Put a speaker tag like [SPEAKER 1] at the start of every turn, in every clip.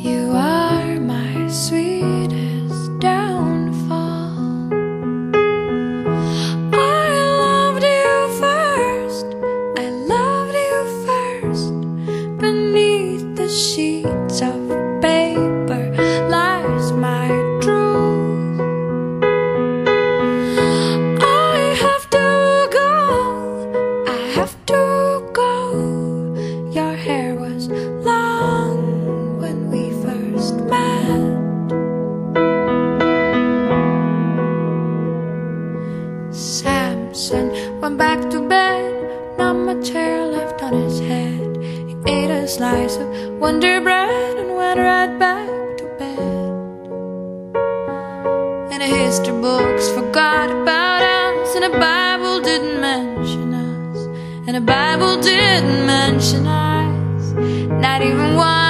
[SPEAKER 1] You are my sweetest downfall. I loved you first, I loved you first. Beneath the sheets of paper lies my truth. I have to go, I have to go. Your hair was long when we first met. Samson went back to bed, not much hair left on his head. He ate a slice of Wonder Bread and went right back to bed. And the history books forgot about us, and the Bible didn't mention us, and the Bible didn't mention us, not even once.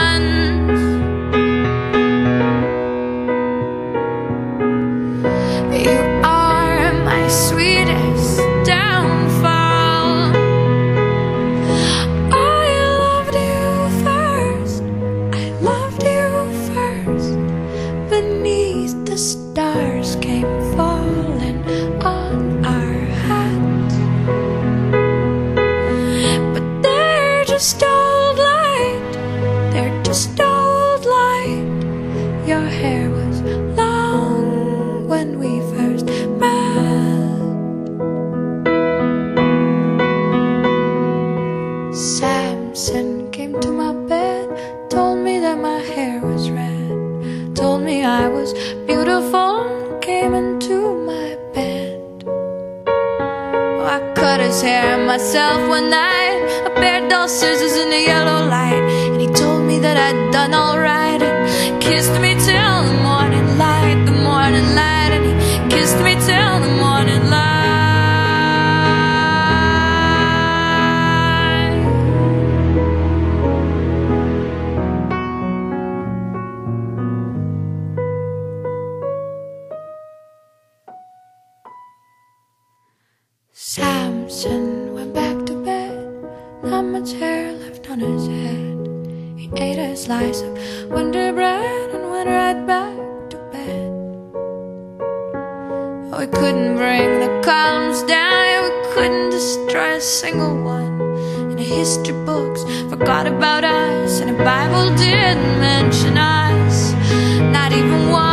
[SPEAKER 1] You are my sweetest downfall. I loved you first, I loved you first. Beneath the stars came falling on our hats, but they're just old light, they're just old light. Your hair was long when we first met. Samson came to my bed, told me that my hair was red, told me I was beautiful, came into my bed. Oh, I cut his hair myself one night, a pair of dull scissors in the yellow light, and he told me that I'd done alright, and kissed me till the morning light, the morning light, and he kissed me till the morning light. Samson went back to bed, not much hair left on his head. He ate a slice of Wonder Bread and went right back to bed. Oh, we couldn't bring the columns down, we couldn't destroy a single one. And the history books forgot about us, and the Bible didn't mention us, not even one.